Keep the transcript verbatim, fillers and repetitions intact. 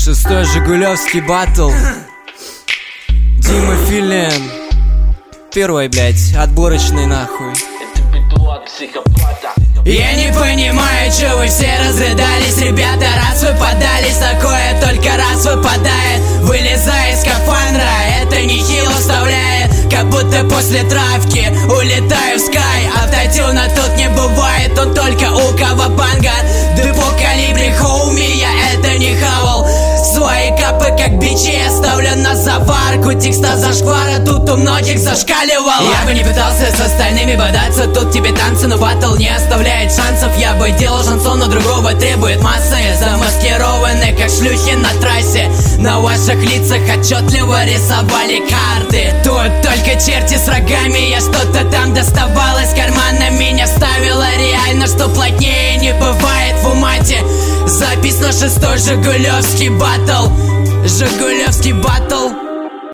Шестой Жигулевский батл. Дима Филин. Первый, блять, отборочный нахуй. Я не понимаю, чё вы все разрыдались, ребята, раз вы подались, такое только раз выпадает. Вылезая из скафандра, это нехило вставляет, как будто после травки улетаю в скай. Автотюна тут не бывает, он только у Кавабанга. Депо калибре, хоуми, я это не хавал. Свои капы как бичи оставлю на заварку. Текста зашквара тут у многих зашкаливало. Я бы не пытался с остальными бодаться, тут тебе танцы, но баттл не оставляет шансов. Я бы делал шансон, но другого требует массы. Замаскированы как шлюхи на трассе, на ваших лицах отчетливо рисовали карты. Тут только черти с рогами, я что-то там доставал из кармана. Меня вставило реально, что плотнее не бывает в умате. Запись на шестой Жигулевский батл. Жигулевский батл.